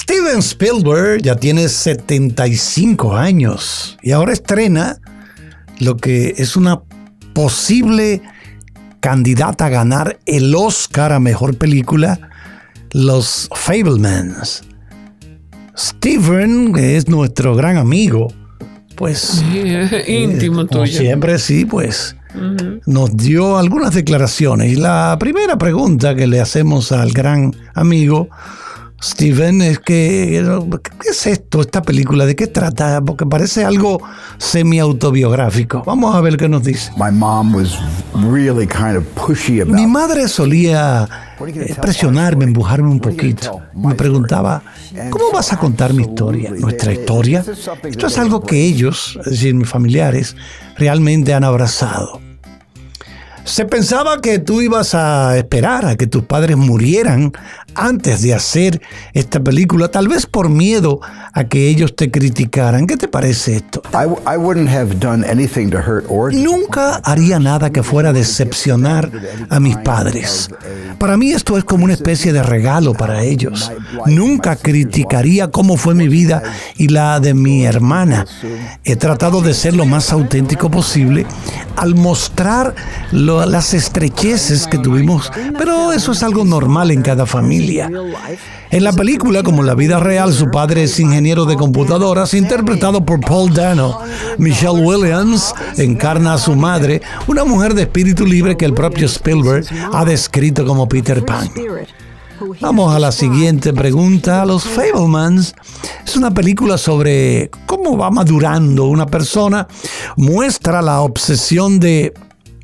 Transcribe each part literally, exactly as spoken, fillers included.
Steven Spielberg ya tiene setenta y cinco años y ahora estrena lo que es una posible candidata a ganar el Oscar a Mejor Película, Los Fabelmans. Steven, que es nuestro gran amigo, pues sí, íntimo eh, como tuyo. siempre sí, pues uh-huh. nos dio algunas declaraciones. Y la primera pregunta que le hacemos al gran amigo Steven es que, ¿qué es esto, esta película? ¿De qué trata? Porque parece algo semi-autobiográfico. Vamos a ver qué nos dice. My mom was really kind of pushy about Mi madre solía eh, presionarme, empujarme un poquito. Me preguntaba, ¿cómo vas a contar mi historia, nuestra historia? Esto es algo que ellos, es decir, mis familiares, realmente han abrazado. Se pensaba que tú ibas a esperar a que tus padres murieran antes de hacer esta película, tal vez por miedo a que ellos te criticaran. ¿Qué te parece esto? I, I wouldn't have done anything to hurt or Nunca haría nada que fuera a decepcionar a mis padres. Para mí esto es como una especie de regalo para ellos. Nunca criticaría cómo fue mi vida y la de mi hermana. He tratado de ser lo más auténtico posible al mostrar lo, las estrecheces que tuvimos, pero eso es algo normal en cada familia. En la película, como en la vida real, su padre es ingeniero de computadoras, interpretado por Paul Dano. Michelle Williams encarna a su madre, una mujer de espíritu libre que el propio Spielberg ha descrito como Peter Pan. Vamos a la siguiente pregunta. Los Fabelmans es una película sobre cómo va madurando una persona. Muestra la obsesión de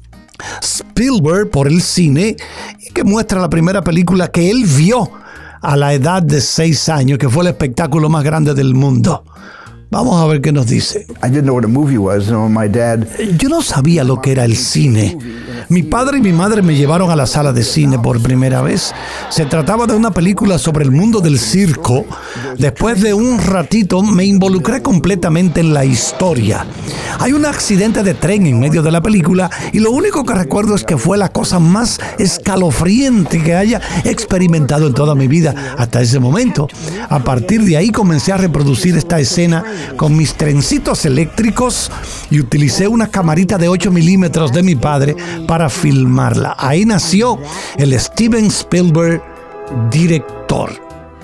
Spielberg por el cine y que muestra la primera película que él vio a la edad de seis años, que fue el espectáculo más grande del mundo. Vamos a ver qué nos dice. I didn't know what a movie was. No, my dad. Yo no sabía lo que era el cine. Mi padre y mi madre me llevaron a la sala de cine por primera vez. Se trataba de una película sobre el mundo del circo. Después de un ratito me involucré completamente en la historia. Hay un accidente de tren en medio de la película y lo único que recuerdo es que fue la cosa más escalofriante que haya experimentado en toda mi vida hasta ese momento. A partir de ahí comencé a reproducir esta escena con mis trencitos eléctricos y utilicé una camarita de ocho milímetros de mi padre para filmarla. Ahí nació el Steven Spielberg director.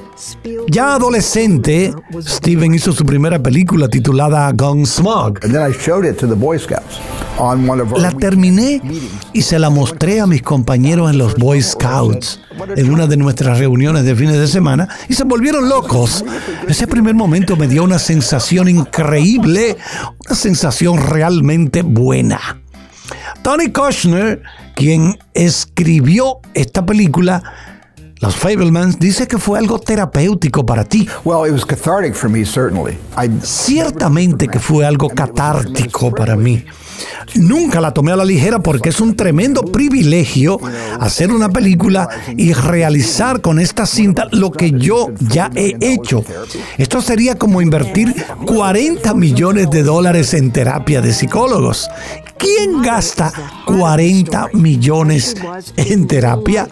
Ya adolescente, Steven hizo su primera película titulada Gunsmoke. And then I showed it to the Boy Scouts on one of our La terminé y se la mostré a mis compañeros en los Boy Scouts en una de nuestras reuniones de fines de semana y se volvieron locos. Ese primer momento me dio una sensación increíble, una sensación realmente buena. Tony Kushner, quien escribió esta película, Los Fabelmans, dice que fue algo terapéutico para ti. Well, it was cathartic for me, certainly. I... Ciertamente que fue algo catártico para mí. Nunca la tomé a la ligera porque es un tremendo privilegio hacer una película y realizar con esta cinta lo que yo ya he hecho. Esto sería como invertir cuarenta millones de dólares en terapia de psicólogos. ¿Quién gasta cuarenta millones en terapia?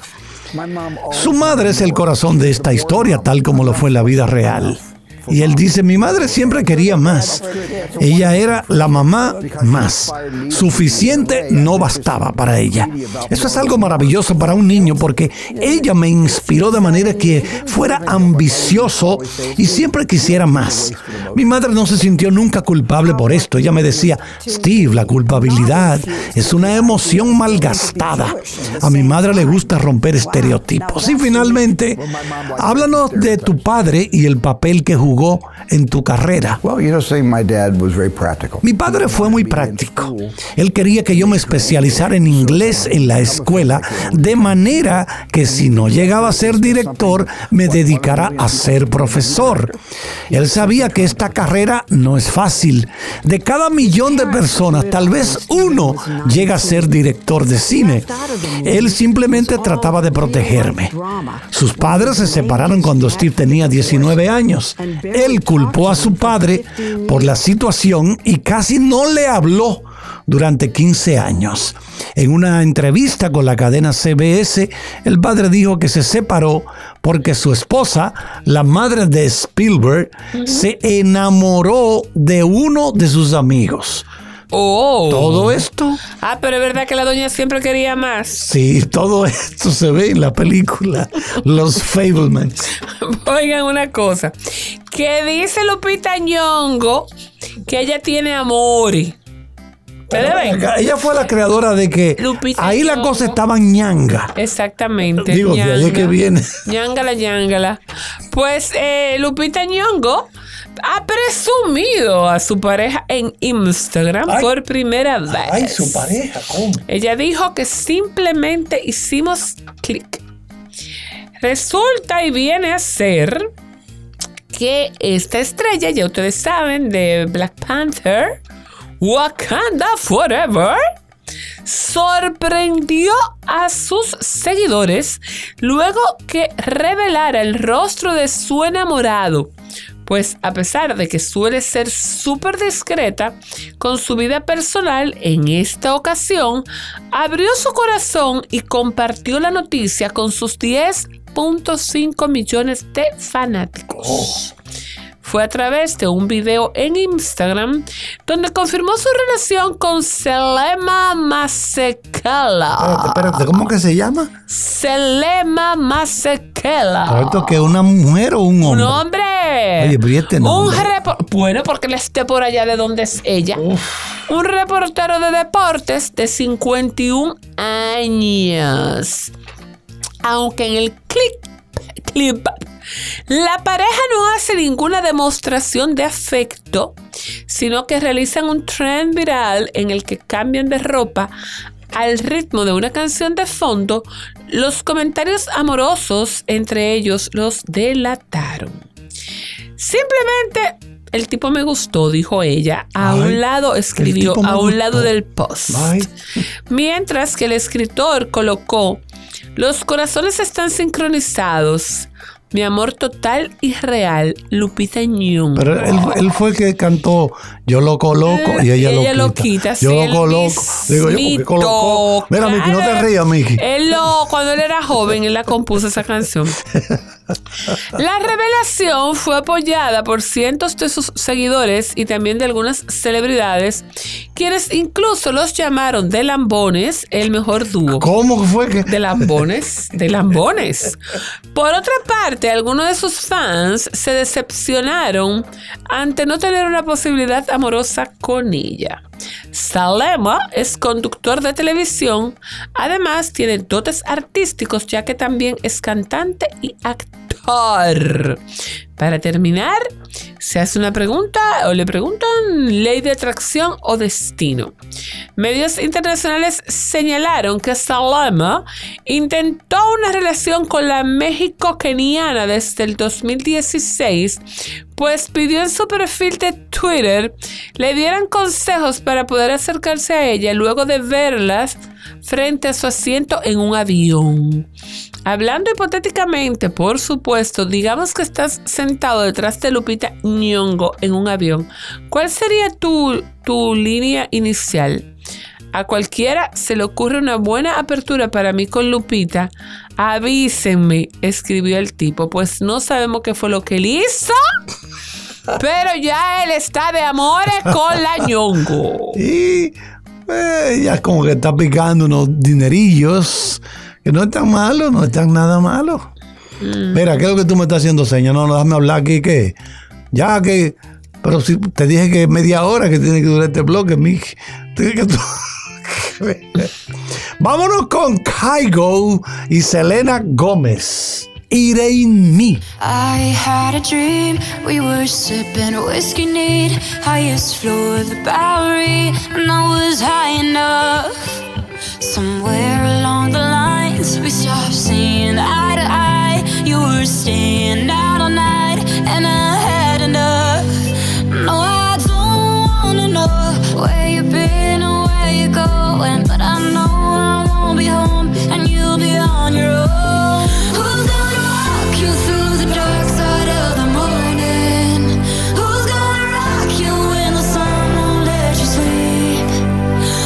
Su madre es el corazón de esta historia, tal como lo fue en la vida real. Y él dice, mi madre siempre quería más. Ella era la mamá más. Suficiente no bastaba para ella. Eso es algo maravilloso para un niño porque ella me inspiró de manera que fuera ambicioso y siempre quisiera más. Mi madre no se sintió nunca culpable por esto. Ella me decía, Steve, la culpabilidad es una emoción malgastada. A mi madre le gusta romper estereotipos. Y finalmente, háblanos de tu padre y el papel que jugó en tu carrera. Well, you know, say my dad was very practical. Mi padre fue muy práctico. Él quería que yo me especializara en inglés en la escuela, de manera que si no llegaba a ser director, me dedicara a ser profesor. Él sabía que esta carrera no es fácil. De cada millón de personas, tal vez uno llega a ser director de cine. Él simplemente trataba de protegerme. Sus padres se separaron cuando Steve tenía diecinueve años. Él culpó a su padre por la situación y casi no le habló durante quince años. En una entrevista con la cadena C B S, el padre dijo que se separó porque su esposa, la madre de Spielberg, uh-huh. se enamoró de uno de sus amigos. Oh. Todo esto. Ah, pero es verdad que la doña siempre quería más. Sí, todo esto se ve en la película Los Fabelmans. Oigan una cosa. Que dice Lupita Nyong'o que ella tiene amores. Ella fue la creadora de que Lupita ahí Nyong'o. La cosa estaba ñanga. Exactamente. Digo, de ahí es que viene. Ñangala, ñangala. Pues eh, Lupita Nyong'o ha presumido a su pareja en Instagram ay, por primera vez. Ay, su pareja, ¿cómo? Ella dijo que simplemente hicimos clic. Resulta y viene a ser que esta estrella, ya ustedes saben, de Black Panther, Wakanda Forever, sorprendió a sus seguidores luego que revelara el rostro de su enamorado. Pues a pesar de que suele ser súper discreta con su vida personal, en esta ocasión abrió su corazón y compartió la noticia con sus diez punto cinco millones de fanáticos. Oh. Fue a través de un video en Instagram donde confirmó su relación con Selema Masekela. Espérate, espérate, ¿cómo que se llama? Selema Masekela. ¿Correcto que una mujer o un hombre? Un hombre. Oye, pero este nombre. Un repor- bueno, porque él esté por allá de donde es ella. Uf. Un reportero de deportes de cincuenta y un años. Aunque en el clip, clip la pareja no hace ninguna demostración de afecto, sino que realizan un trend viral en el que cambian de ropa al ritmo de una canción de fondo. Los comentarios amorosos entre ellos los delataron. Simplemente el tipo me gustó, dijo ella. A Ay, un lado escribió, a un gustó. lado del post. Ay. Mientras que el escritor colocó: los corazones están sincronizados. Mi amor total y real, Lupita Nyong'o. Pero él, él fue el que cantó Yo lo coloco y ella, ella lo lo quita. quita. Yo sí, lo coloco. Digo yo, porque colocó. Mira, claro, Miki, no te rías, Miki. Él lo, cuando él era joven, él la compuso esa canción. La revelación fue apoyada por cientos de sus seguidores y también de algunas celebridades, quienes incluso los llamaron de lambones el mejor dúo. ¿Cómo fue que? De lambones, de lambones. Por otra parte, algunos de sus fans se decepcionaron ante no tener una posibilidad amorosa con ella. Selema es conductor de televisión, además tiene dotes artísticos ya que también es cantante y actor. Para terminar, se hace una pregunta o le preguntan ley de atracción o destino. Medios internacionales señalaron que Selema intentó una relación con la México-keniana desde el dos mil dieciséis, pues pidió en su perfil de Twitter le dieran consejos para poder acercarse a ella luego de verlas frente a su asiento en un avión. Hablando hipotéticamente, por supuesto, digamos que estás sentado detrás de Lupita Nyong'o en un avión. ¿Cuál sería tu, tu línea inicial? A cualquiera se le ocurre una buena apertura para mí con Lupita. Avísenme, escribió el tipo, pues no sabemos qué fue lo que él hizo, pero ya él está de amores con la Nyong'o. Y eh, ya como que está picando unos dinerillos. Que no es tan malo, no es tan nada malo. Mm. Mira, ¿qué es lo que tú me estás haciendo señas? No, no, déjame hablar aquí, que ya que... Pero si te dije que media hora que tiene que durar este bloque, Miki. Que tú... Vámonos con Kygo y Selena Gómez. It Ain't Me. I had a dream, we were sipping whiskey neat, highest floor of the Bowery, and I was high enough. Somewhere along the lines, we stopped seeing eye to eye. You were staying out all night, and I had enough. No, I don't wanna know where you've been or where you're going, but I know I won't be home, and you'll be on your own. Who's gonna walk you through the dark side of the morning? Who's gonna rock you when the sun won't let you sleep?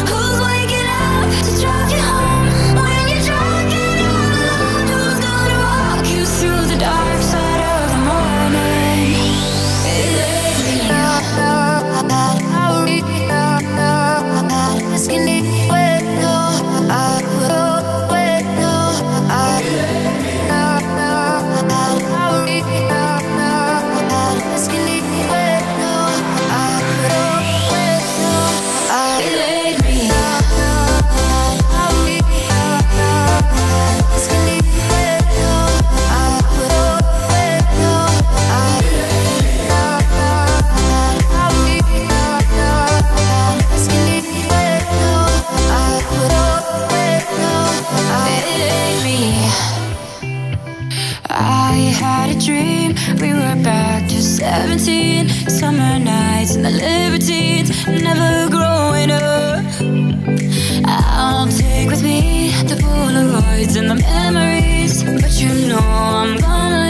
seventeen, summer nights and the libertines, never growing up. I'll take with me the Polaroids and the memories, but you know I'm gonna